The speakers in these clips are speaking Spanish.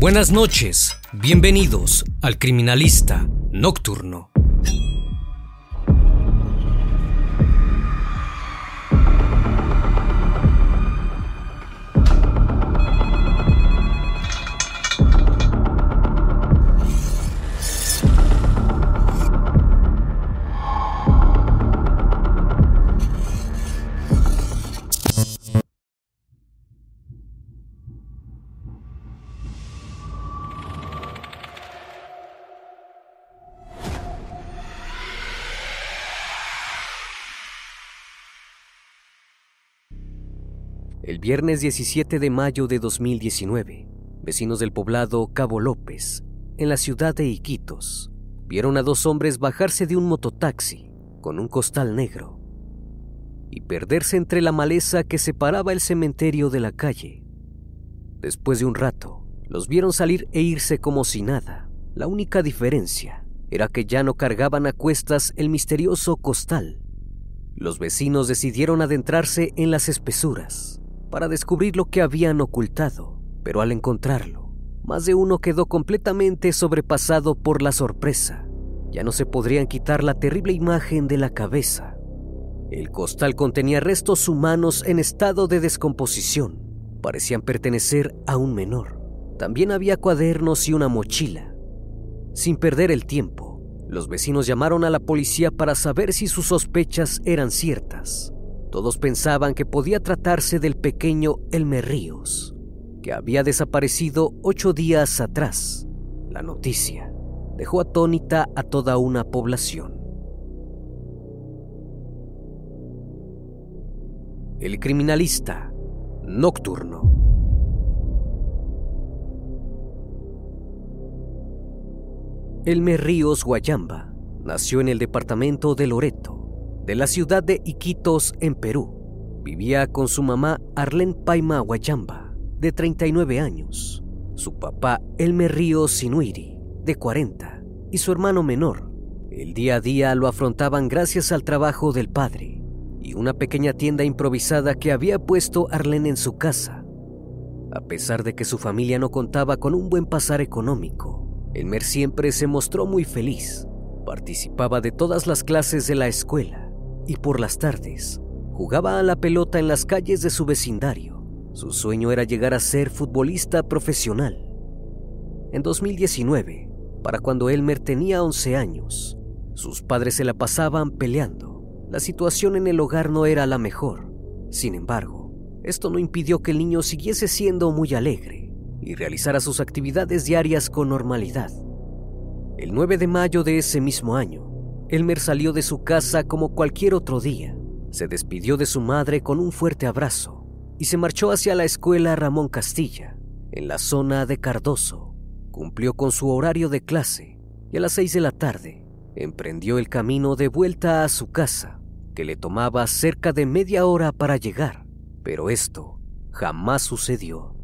Buenas noches, bienvenidos al Criminalista Nocturno. El viernes 17 de mayo de 2019, vecinos del poblado Cabo López, en la ciudad de Iquitos, vieron a dos hombres bajarse de un mototaxi con un costal negro y perderse entre la maleza que separaba el cementerio de la calle. Después de un rato, los vieron salir e irse como si nada. La única diferencia era que ya no cargaban a cuestas el misterioso costal. Los vecinos decidieron adentrarse en las espesuras para descubrir lo que habían ocultado, pero al encontrarlo, más de uno quedó completamente sobrepasado por la sorpresa. Ya no se podrían quitar la terrible imagen de la cabeza. El costal contenía restos humanos en estado de descomposición. Parecían pertenecer a un menor. También había cuadernos y una mochila. Sin perder el tiempo, los vecinos llamaron a la policía para saber si sus sospechas eran ciertas. Todos pensaban que podía tratarse del pequeño Elmer Ríos, que había desaparecido 8 días atrás. La noticia dejó atónita a toda una población. El Criminalista Nocturno. Elmer Ríos Guayamba nació en el departamento de Loreto, de la ciudad de Iquitos, en Perú. Vivía con su mamá Arlén Paima Guayamba, de 39 años, su papá Elmer Ríos Sinuiri, de 40, y su hermano menor. El día a día lo afrontaban gracias al trabajo del padre y una pequeña tienda improvisada que había puesto Arlén en su casa. A pesar de que su familia no contaba con un buen pasar económico, Elmer siempre se mostró muy feliz. Participaba de todas las clases de la escuela y por las tardes jugaba a la pelota en las calles de su vecindario. Su sueño era llegar a ser futbolista profesional. En 2019, para cuando Elmer tenía 11 años, sus padres se la pasaban peleando. La situación en el hogar no era la mejor. Sin embargo, esto no impidió que el niño siguiese siendo muy alegre y realizara sus actividades diarias con normalidad. El 9 de mayo de ese mismo año, Elmer salió de su casa como cualquier otro día. Se despidió de su madre con un fuerte abrazo y se marchó hacia la escuela Ramón Castilla, en la zona de Cardoso. Cumplió con su horario de clase y a las 6 de la tarde emprendió el camino de vuelta a su casa, que le tomaba cerca de media hora para llegar, pero esto jamás sucedió.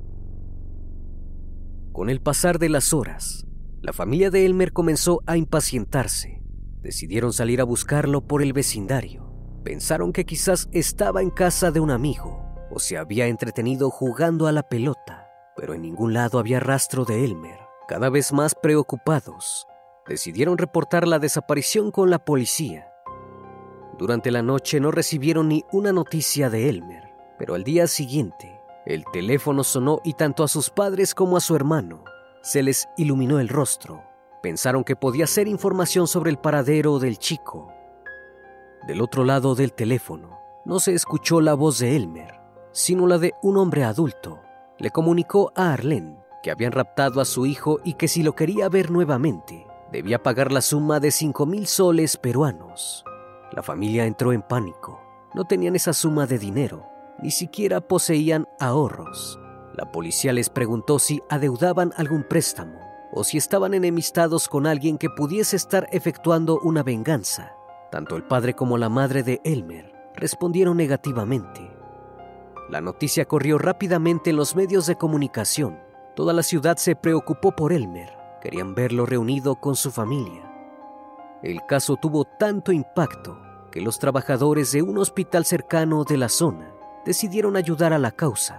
Con el pasar de las horas, la familia de Elmer comenzó a impacientarse. Decidieron salir a buscarlo por el vecindario. Pensaron que quizás estaba en casa de un amigo o se había entretenido jugando a la pelota, pero en ningún lado había rastro de Elmer. Cada vez más preocupados, decidieron reportar la desaparición con la policía. Durante la noche no recibieron ni una noticia de Elmer, pero al día siguiente, el teléfono sonó y tanto a sus padres como a su hermano se les iluminó el rostro. Pensaron que podía ser información sobre el paradero del chico. Del otro lado del teléfono, no se escuchó la voz de Elmer, sino la de un hombre adulto. Le comunicó a Arlén que habían raptado a su hijo y que si lo quería ver nuevamente, debía pagar la suma de 5,000 soles peruanos. La familia entró en pánico. No tenían esa suma de dinero, ni siquiera poseían ahorros. La policía les preguntó si adeudaban algún préstamo o si estaban enemistados con alguien que pudiese estar efectuando una venganza. Tanto el padre como la madre de Elmer respondieron negativamente. La noticia corrió rápidamente en los medios de comunicación. Toda la ciudad se preocupó por Elmer. Querían verlo reunido con su familia. El caso tuvo tanto impacto que los trabajadores de un hospital cercano de la zona decidieron ayudar a la causa.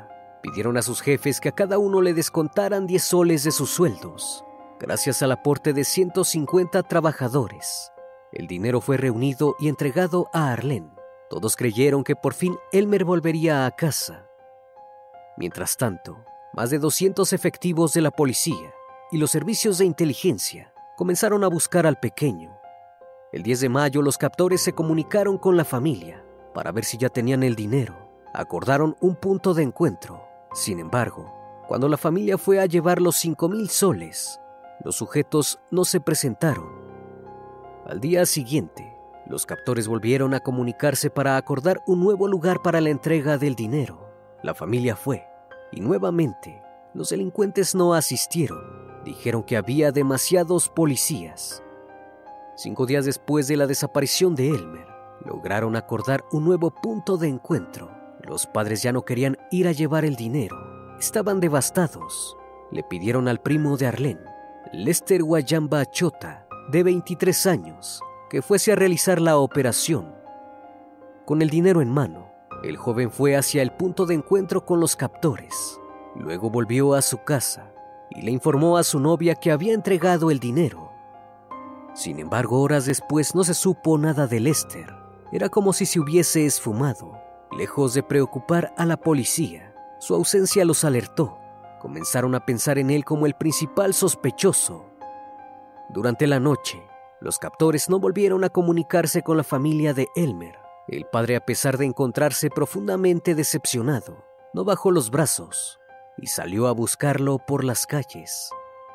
Pidieron a sus jefes que a cada uno le descontaran 10 soles de sus sueldos. Gracias al aporte de 150 trabajadores, el dinero fue reunido y entregado a Arlene. Todos creyeron que por fin Elmer volvería a casa. Mientras tanto, más de 200 efectivos de la policía y los servicios de inteligencia comenzaron a buscar al pequeño. El 10 de mayo los captores se comunicaron con la familia para ver si ya tenían el dinero. Acordaron un punto de encuentro. Sin embargo, cuando la familia fue a llevar los 5,000 soles, los sujetos no se presentaron. Al día siguiente, los captores volvieron a comunicarse para acordar un nuevo lugar para la entrega del dinero. La familia fue, y nuevamente, los delincuentes no asistieron. Dijeron que había demasiados policías. 5 días después de la desaparición de Elmer, lograron acordar un nuevo punto de encuentro. Los padres ya no querían ir a llevar el dinero. Estaban devastados. Le pidieron al primo de Arlene, Lester Wayamba Chota, de 23 años, que fuese a realizar la operación. Con el dinero en mano, el joven fue hacia el punto de encuentro con los captores. Luego volvió a su casa y le informó a su novia que había entregado el dinero. Sin embargo, horas después no se supo nada de Lester. Era como si se hubiese esfumado. Lejos de preocupar a la policía, su ausencia los alertó. Comenzaron a pensar en él como el principal sospechoso. Durante la noche, los captores no volvieron a comunicarse con la familia de Elmer. El padre, a pesar de encontrarse profundamente decepcionado, no bajó los brazos y salió a buscarlo por las calles.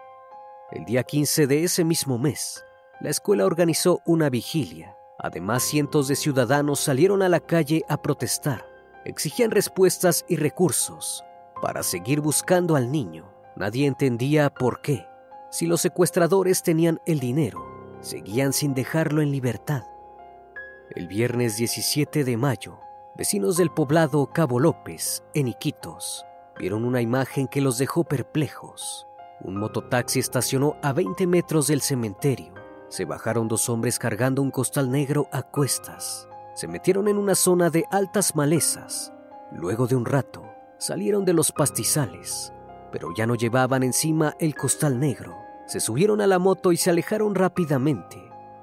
El día 15 de ese mismo mes, la escuela organizó una vigilia. Además, cientos de ciudadanos salieron a la calle a protestar. Exigían respuestas y recursos para seguir buscando al niño. Nadie entendía por qué. Si los secuestradores tenían el dinero, seguían sin dejarlo en libertad. El viernes 17 de mayo, vecinos del poblado Cabo López, en Iquitos, vieron una imagen que los dejó perplejos. Un mototaxi estacionó a 20 metros del cementerio. Se bajaron 2 hombres cargando un costal negro a cuestas. Se metieron en una zona de altas malezas. Luego de un rato, salieron de los pastizales, pero ya no llevaban encima el costal negro. Se subieron a la moto y se alejaron rápidamente.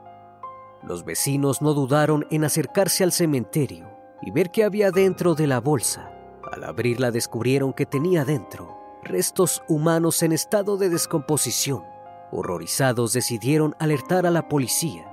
Los vecinos no dudaron en acercarse al cementerio y ver qué había dentro de la bolsa. Al abrirla descubrieron que tenía dentro restos humanos en estado de descomposición. Horrorizados, decidieron alertar a la policía.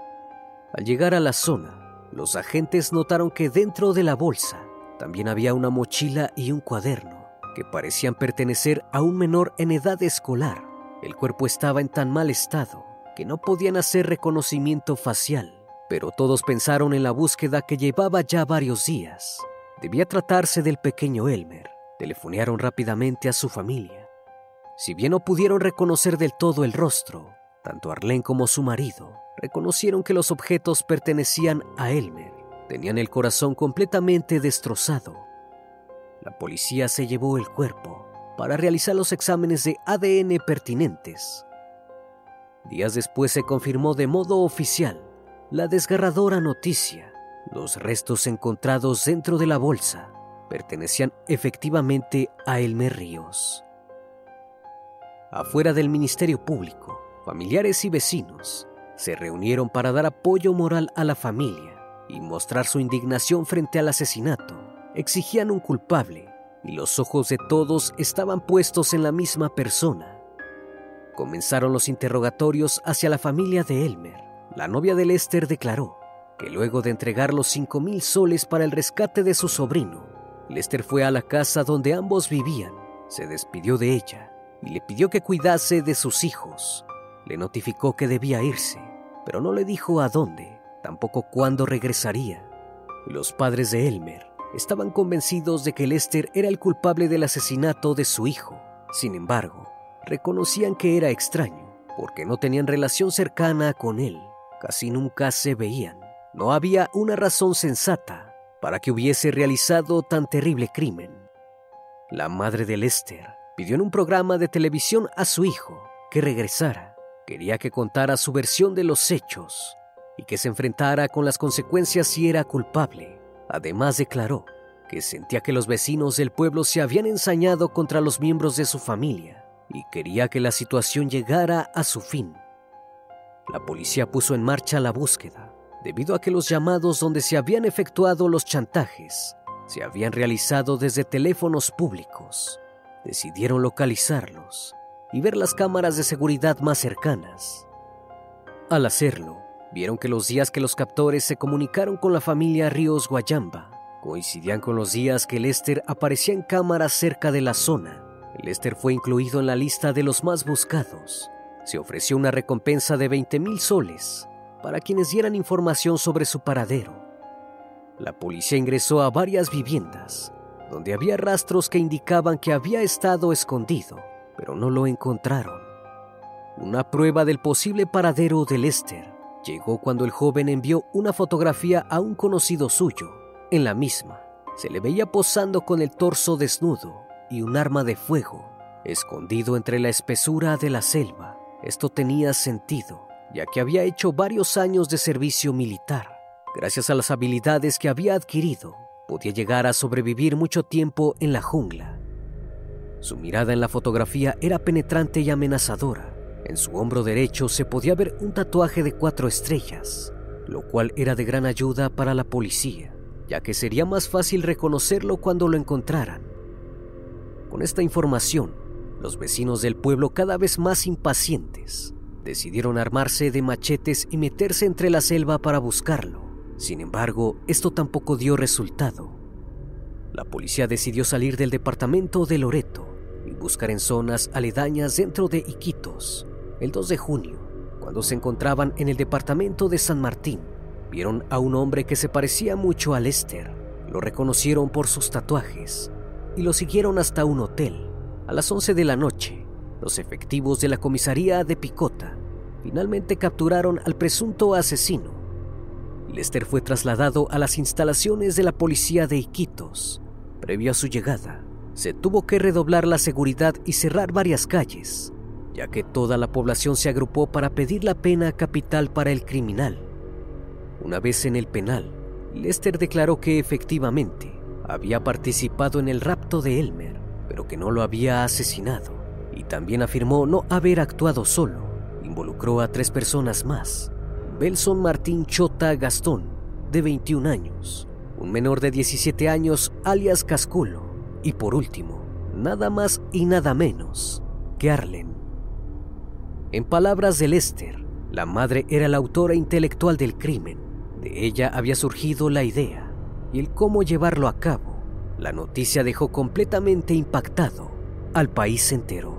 Al llegar a la zona, los agentes notaron que dentro de la bolsa también había una mochila y un cuaderno que parecían pertenecer a un menor en edad escolar. El cuerpo estaba en tan mal estado que no podían hacer reconocimiento facial, pero todos pensaron en la búsqueda que llevaba ya varios días. Debía tratarse del pequeño Elmer. Telefonearon rápidamente a su familia. Si bien no pudieron reconocer del todo el rostro, tanto Arlene como su marido reconocieron que los objetos pertenecían a Elmer. Tenían el corazón completamente destrozado. La policía se llevó el cuerpo para realizar los exámenes de ADN pertinentes. Días después se confirmó de modo oficial la desgarradora noticia. Los restos encontrados dentro de la bolsa pertenecían efectivamente a Elmer Ríos. Afuera del Ministerio Público, familiares y vecinos se reunieron para dar apoyo moral a la familia y mostrar su indignación frente al asesinato. Exigían un culpable y los ojos de todos estaban puestos en la misma persona. Comenzaron los interrogatorios hacia la familia de Elmer. La novia de Lester declaró que luego de entregar los 5,000 soles para el rescate de su sobrino, Lester fue a la casa donde ambos vivían, se despidió de ella y le pidió que cuidase de sus hijos. Le notificó que debía irse, pero no le dijo a dónde, tampoco cuándo regresaría. Los padres de Elmer estaban convencidos de que Lester era el culpable del asesinato de su hijo. Sin embargo, reconocían que era extraño, porque no tenían relación cercana con él. Casi nunca se veían. No había una razón sensata para que hubiese realizado tan terrible crimen. La madre de Lester pidió en un programa de televisión a su hijo que regresara. Quería que contara su versión de los hechos y que se enfrentara con las consecuencias si era culpable. Además declaró que sentía que los vecinos del pueblo se habían ensañado contra los miembros de su familia y quería que la situación llegara a su fin. La policía puso en marcha la búsqueda, debido a que los llamados donde se habían efectuado los chantajes se habían realizado desde teléfonos públicos. Decidieron localizarlos y ver las cámaras de seguridad más cercanas. Al hacerlo, vieron que los días que los captores se comunicaron con la familia Ríos Guayamba coincidían con los días que Lester aparecía en cámaras cerca de la zona. Lester fue incluido en la lista de los más buscados. Se ofreció una recompensa de 20,000 soles para quienes dieran información sobre su paradero. La policía ingresó a varias viviendas, donde había rastros que indicaban que había estado escondido, pero no lo encontraron. Una prueba del posible paradero de Lester llegó cuando el joven envió una fotografía a un conocido suyo. En la misma, se le veía posando con el torso desnudo y un arma de fuego, escondido entre la espesura de la selva. Esto tenía sentido, ya que había hecho varios años de servicio militar. Gracias a las habilidades que había adquirido, podía llegar a sobrevivir mucho tiempo en la jungla. Su mirada en la fotografía era penetrante y amenazadora. En su hombro derecho se podía ver un tatuaje de 4 estrellas, lo cual era de gran ayuda para la policía, ya que sería más fácil reconocerlo cuando lo encontraran. Con esta información, los vecinos del pueblo, cada vez más impacientes, decidieron armarse de machetes y meterse entre la selva para buscarlo. Sin embargo, esto tampoco dio resultado. La policía decidió salir del departamento de Loreto y buscar en zonas aledañas dentro de Iquitos. El 2 de junio, cuando se encontraban en el departamento de San Martín, vieron a un hombre que se parecía mucho a Lester. Lo reconocieron por sus tatuajes y lo siguieron hasta un hotel. A las 11 de la noche, los efectivos de la comisaría de Picota finalmente capturaron al presunto asesino. Lester fue trasladado a las instalaciones de la policía de Iquitos. Previo a su llegada, se tuvo que redoblar la seguridad y cerrar varias calles, ya que toda la población se agrupó para pedir la pena capital para el criminal. Una vez en el penal, Lester declaró que efectivamente había participado en el rapto de Elmer, pero que no lo había asesinado, y también afirmó no haber actuado solo. Involucró a 3 personas más: Belson Martín Chota Gastón, de 21 años, un menor de 17 años alias Casculo, y por último, nada más y nada menos que Arlen. En palabras de Lester, la madre era la autora intelectual del crimen. De ella había surgido la idea y el cómo llevarlo a cabo. La noticia dejó completamente impactado al país entero.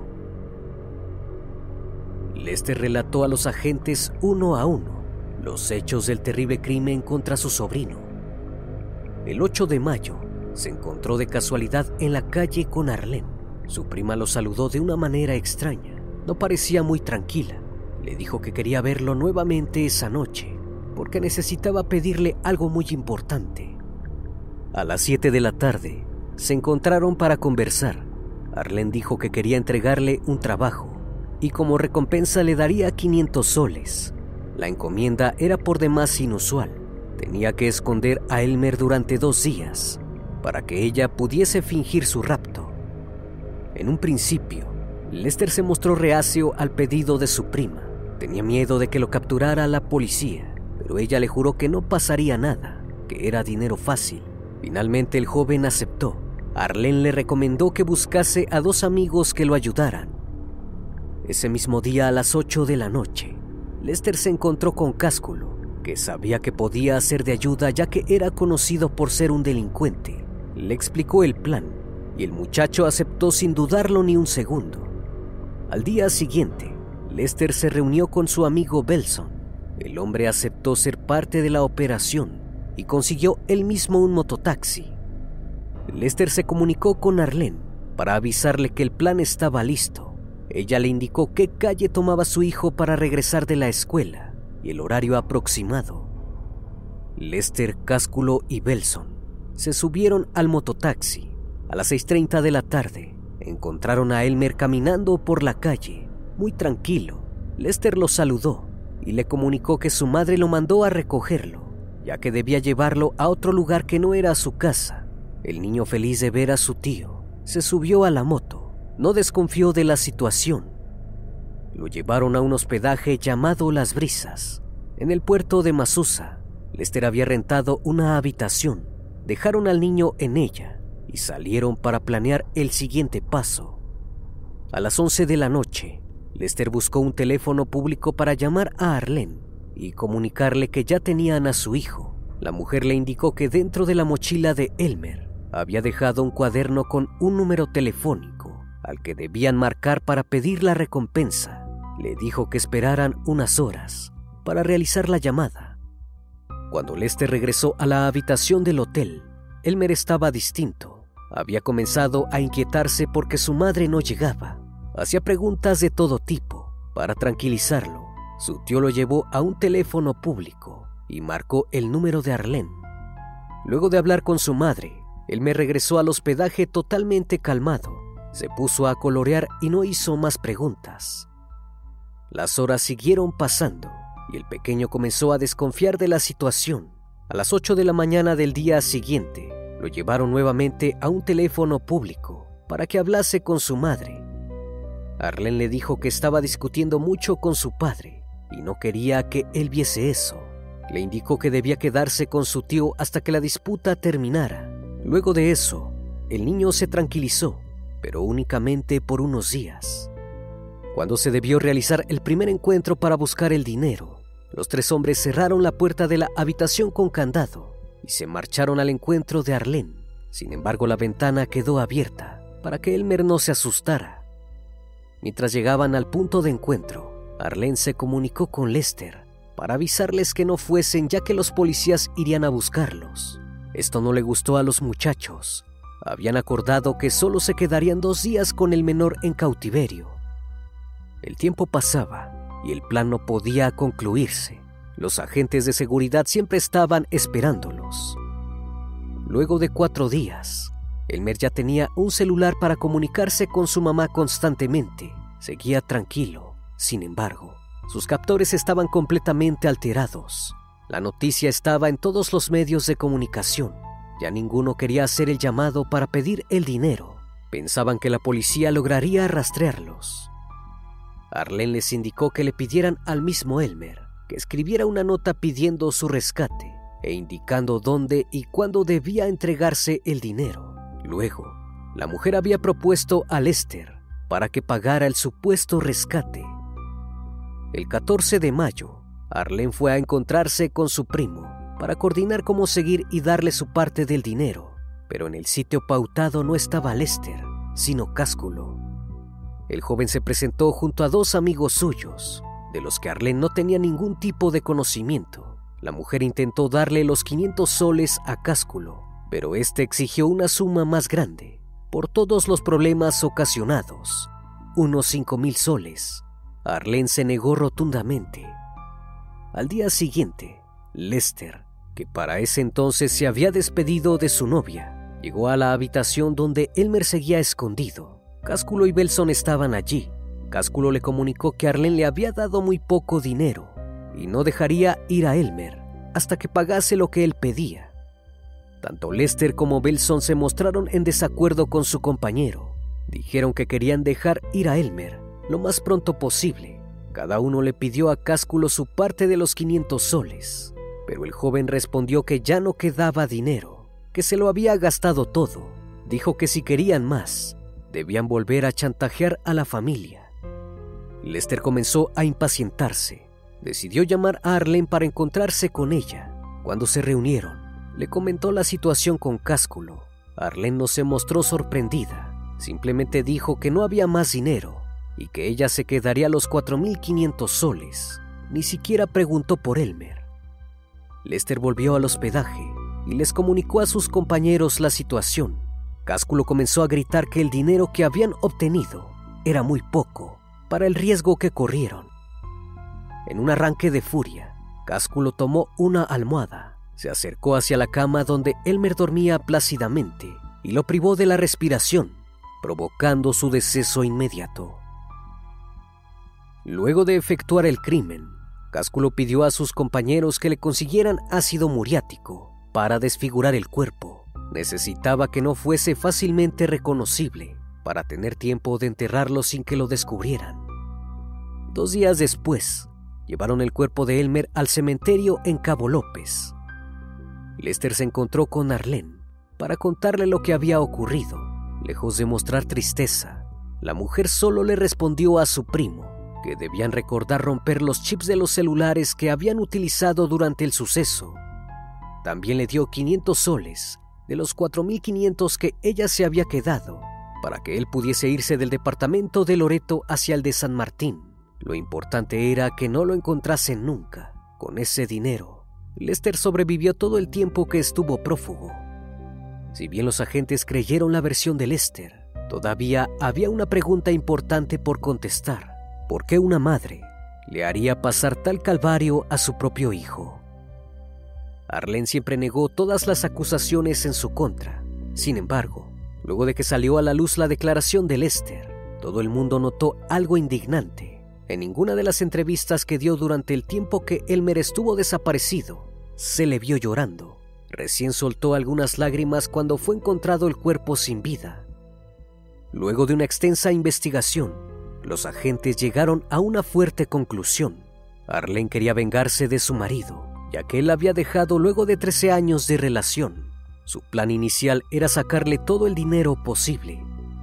Lester relató a los agentes uno a uno los hechos del terrible crimen contra su sobrino. El 8 de mayo se encontró de casualidad en la calle con Arlene. Su prima lo saludó de una manera extraña. No parecía muy tranquila. Le dijo que quería verlo nuevamente esa noche porque necesitaba pedirle algo muy importante. A las 7 de la tarde se encontraron para conversar. Arlene dijo que quería entregarle un trabajo y como recompensa le daría 500 soles. La encomienda era por demás inusual. Tenía que esconder a Elmer durante 2 días para que ella pudiese fingir su rapto. En un principio, Lester se mostró reacio al pedido de su prima. Tenía miedo de que lo capturara la policía, pero ella le juró que no pasaría nada, que era dinero fácil. Finalmente el joven aceptó. Arlene le recomendó que buscase a 2 amigos que lo ayudaran. Ese mismo día a las 8 de la noche, Lester se encontró con Cásculo, que sabía que podía ser de ayuda ya que era conocido por ser un delincuente. Le explicó el plan y el muchacho aceptó sin dudarlo ni un segundo. Al día siguiente, Lester se reunió con su amigo Belson. El hombre aceptó ser parte de la operación y consiguió él mismo un mototaxi. Lester se comunicó con Arlene para avisarle que el plan estaba listo. Ella le indicó qué calle tomaba su hijo para regresar de la escuela y el horario aproximado. Lester, Cásculo y Belson se subieron al mototaxi. A las 6:30 de la tarde encontraron a Elmer caminando por la calle, muy tranquilo. Lester lo saludó y le comunicó que su madre lo mandó a recogerlo, ya que debía llevarlo a otro lugar que no era su casa. El niño, feliz de ver a su tío, se subió a la moto. No desconfió de la situación. Lo llevaron a un hospedaje llamado Las Brisas, en el puerto de Masusa. Lester había rentado una habitación. Dejaron al niño en ella y salieron para planear el siguiente paso. A las 11 de la noche, Lester buscó un teléfono público para llamar a Arlene y comunicarle que ya tenían a su hijo. La mujer le indicó que dentro de la mochila de Elmer había dejado un cuaderno con un número telefónico al que debían marcar para pedir la recompensa. Le dijo que esperaran unas horas para realizar la llamada. Cuando Lester regresó a la habitación del hotel, Elmer estaba distinto. Había comenzado a inquietarse porque su madre no llegaba. Hacía preguntas de todo tipo. Para tranquilizarlo, su tío lo llevó a un teléfono público y marcó el número de Arlene. Luego de hablar con su madre, Elmer regresó al hospedaje totalmente calmado. Se puso a colorear y no hizo más preguntas. Las horas siguieron pasando y el pequeño comenzó a desconfiar de la situación. A las 8 de la mañana del día siguiente, lo llevaron nuevamente a un teléfono público para que hablase con su madre. Arlene le dijo que estaba discutiendo mucho con su padre y no quería que él viese eso. Le indicó que debía quedarse con su tío hasta que la disputa terminara. Luego de eso, el niño se tranquilizó, pero únicamente por unos días. Cuando se debió realizar el primer encuentro para buscar el dinero, los tres hombres cerraron la puerta de la habitación con candado y se marcharon al encuentro de Arlene. Sin embargo, la ventana quedó abierta para que Elmer no se asustara. Mientras llegaban al punto de encuentro, Arlene se comunicó con Lester para avisarles que no fuesen, ya que los policías irían a buscarlos. Esto no le gustó a los muchachos. Habían acordado que solo se quedarían 2 días con el menor en cautiverio. El tiempo pasaba y el plan no podía concluirse. Los agentes de seguridad siempre estaban esperándolos. Luego de 4 días, Elmer ya tenía un celular para comunicarse con su mamá constantemente. Seguía tranquilo. Sin embargo, sus captores estaban completamente alterados. La noticia estaba en todos los medios de comunicación. Ya ninguno quería hacer el llamado para pedir el dinero. Pensaban que la policía lograría rastrearlos. Arlene les indicó que le pidieran al mismo Elmer que escribiera una nota pidiendo su rescate e indicando dónde y cuándo debía entregarse el dinero. Luego, la mujer había propuesto a Lester para que pagara el supuesto rescate. El 14 de mayo, Arlene fue a encontrarse con su primo para coordinar cómo seguir y darle su parte del dinero, pero en el sitio pautado no estaba Lester, sino Cásculo. El joven se presentó junto a 2 amigos suyos, de los que Arlene no tenía ningún tipo de conocimiento. La mujer intentó darle los 500 soles a Cásculo, pero este exigió una suma más grande, por todos los problemas ocasionados, unos 5,000 soles. Arlene se negó rotundamente. Al día siguiente, Lester, que para ese entonces se había despedido de su novia, llegó a la habitación donde Elmer seguía escondido. Cásculo y Belson estaban allí. Cásculo le comunicó que Arlene le había dado muy poco dinero y no dejaría ir a Elmer hasta que pagase lo que él pedía. Tanto Lester como Belson se mostraron en desacuerdo con su compañero. Dijeron que querían dejar ir a Elmer lo más pronto posible. Cada uno le pidió a Cásculo su parte de los 500 soles, pero el joven respondió que ya no quedaba dinero, que se lo había gastado todo. Dijo que si querían más, debían volver a chantajear a la familia. Lester comenzó a impacientarse. Decidió llamar a Arlene para encontrarse con ella. Cuando se reunieron, le comentó la situación con Cásculo. Arlene no se mostró sorprendida. Simplemente dijo que no había más dinero y que ella se quedaría los 4,500 soles. Ni siquiera preguntó por Elmer. Lester volvió al hospedaje y les comunicó a sus compañeros la situación. Cásculo comenzó a gritar que el dinero que habían obtenido era muy poco para el riesgo que corrieron. En un arranque de furia, Cásculo tomó una almohada, se acercó hacia la cama donde Elmer dormía plácidamente y lo privó de la respiración, provocando su deceso inmediato. Luego de efectuar el crimen, Cásculo pidió a sus compañeros que le consiguieran ácido muriático para desfigurar el cuerpo. necesitaba que no fuese fácilmente reconocible para tener tiempo de enterrarlo sin que lo descubrieran. 2 días después, llevaron el cuerpo de Elmer al cementerio en Cabo López. Lester se encontró con Arlene para contarle lo que había ocurrido. Lejos de mostrar tristeza, la mujer solo le respondió a su primo que debían recordar romper los chips de los celulares que habían utilizado durante el suceso. También le dio 500 soles de los 4.500 que ella se había quedado para que él pudiese irse del departamento de Loreto hacia el de San Martín. Lo importante era que no lo encontrasen nunca. Con ese dinero, Lester sobrevivió todo el tiempo que estuvo prófugo. Si bien los agentes creyeron la versión de Lester, todavía había una pregunta importante por contestar. ¿Por qué una madre le haría pasar tal calvario a su propio hijo? Arlene siempre negó todas las acusaciones en su contra. Sin embargo, luego de que salió a la luz la declaración de Lester, todo el mundo notó algo indignante. En ninguna de las entrevistas que dio durante el tiempo que Elmer estuvo desaparecido, se le vio llorando. Recién soltó algunas lágrimas cuando fue encontrado el cuerpo sin vida. Luego de una extensa investigación, los agentes llegaron a una fuerte conclusión. Arlene quería vengarse de su marido, ya que él la había dejado luego de 13 años de relación. Su plan inicial era sacarle todo el dinero posible.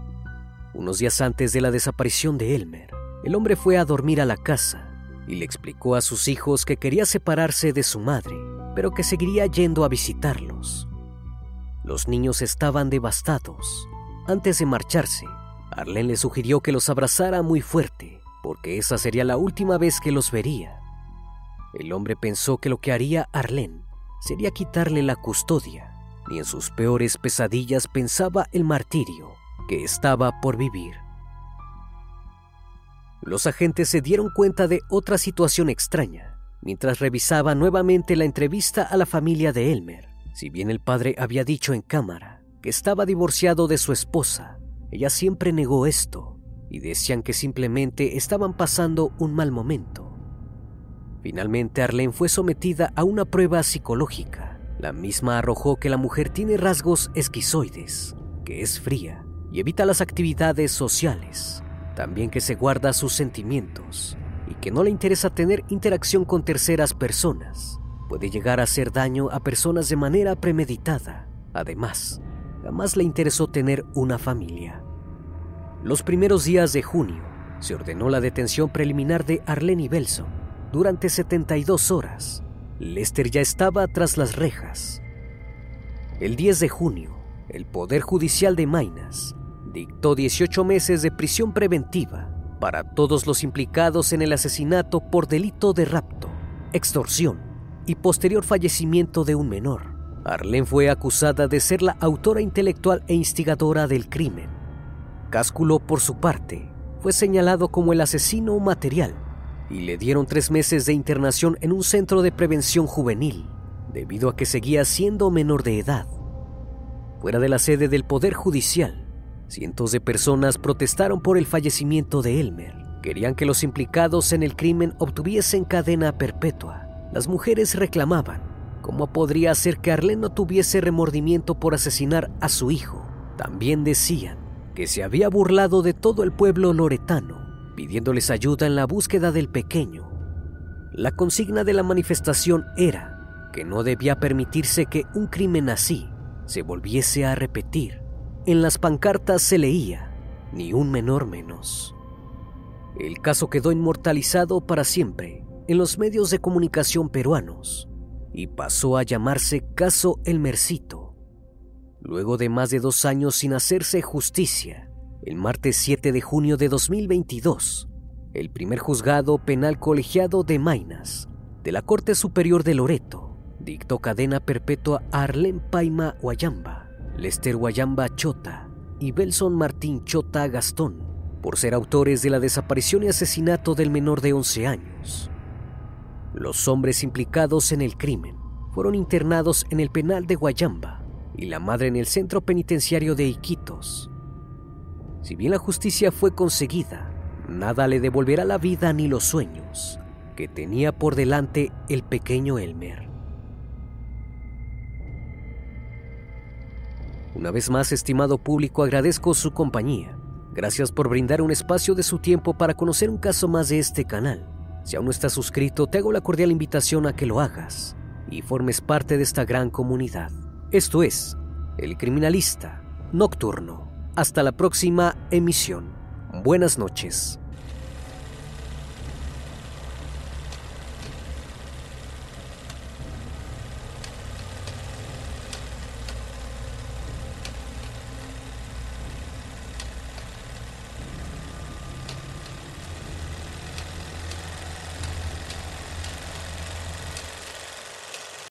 Unos días antes de la desaparición de Elmer, el hombre fue a dormir a la casa y le explicó a sus hijos que quería separarse de su madre, pero que seguiría yendo a visitarlos. Los niños estaban devastados. Antes de marcharse, Arlene le sugirió que los abrazara muy fuerte, porque esa sería la última vez que los vería. El hombre pensó que lo que haría Arlene sería quitarle la custodia. Ni en sus peores pesadillas pensaba el martirio que estaba por vivir. Los agentes se dieron cuenta de otra situación extraña mientras revisaban nuevamente la entrevista a la familia de Elmer. Si bien el padre había dicho en cámara que estaba divorciado de su esposa, ella siempre negó esto y decían que simplemente estaban pasando un mal momento. Finalmente, Arlene fue sometida a una prueba psicológica. La misma arrojó que la mujer tiene rasgos esquizoides, que es fría y evita las actividades sociales. También que se guarda sus sentimientos y que no le interesa tener interacción con terceras personas. Puede llegar a hacer daño a personas de manera premeditada. Además, jamás le interesó tener una familia. Los primeros días de junio se ordenó la detención preliminar de Arlene y Belson. Durante 72 horas, Lester ya estaba tras las rejas. El 10 de junio, el Poder Judicial de Maynas dictó 18 meses de prisión preventiva para todos los implicados en el asesinato por delito de rapto, extorsión y posterior fallecimiento de un menor. Arlene fue acusada de ser la autora intelectual e instigadora del crimen. Cásculo, por su parte, fue señalado como el asesino material y le dieron 3 meses de internación en un centro de prevención juvenil, debido a que seguía siendo menor de edad. Fuera de la sede del Poder Judicial, cientos de personas protestaron por el fallecimiento de Elmer. Querían que los implicados en el crimen obtuviesen cadena perpetua. Las mujeres reclamaban cómo podría ser que Arlene no tuviese remordimiento por asesinar a su hijo. También decían que se había burlado de todo el pueblo loretano, pidiéndoles ayuda en la búsqueda del pequeño. La consigna de la manifestación era que no debía permitirse que un crimen así se volviese a repetir. En las pancartas se leía: ni un menor menos. El caso quedó inmortalizado para siempre en los medios de comunicación peruanos y pasó a llamarse Caso Elmercito. Luego de más de 2 años sin hacerse justicia, el martes 7 de junio de 2022, el primer juzgado penal colegiado de Maynas, de la Corte Superior de Loreto, dictó cadena perpetua a Arlene Paima Guayamba, Lester Guayamba Chota y Belson Martín Chota Gastón, por ser autores de la desaparición y asesinato del menor de 11 años. Los hombres implicados en el crimen fueron internados en el penal de Guayamba y la madre en el centro penitenciario de Iquitos. Si bien la justicia fue conseguida, nada le devolverá la vida ni los sueños que tenía por delante el pequeño Elmer. Una vez más, estimado público, agradezco su compañía. Gracias por brindar un espacio de su tiempo para conocer un caso más de este canal. Si aún no estás suscrito, te hago la cordial invitación a que lo hagas y formes parte de esta gran comunidad. Esto es El Criminalista Nocturno. Hasta la próxima emisión. Buenas noches.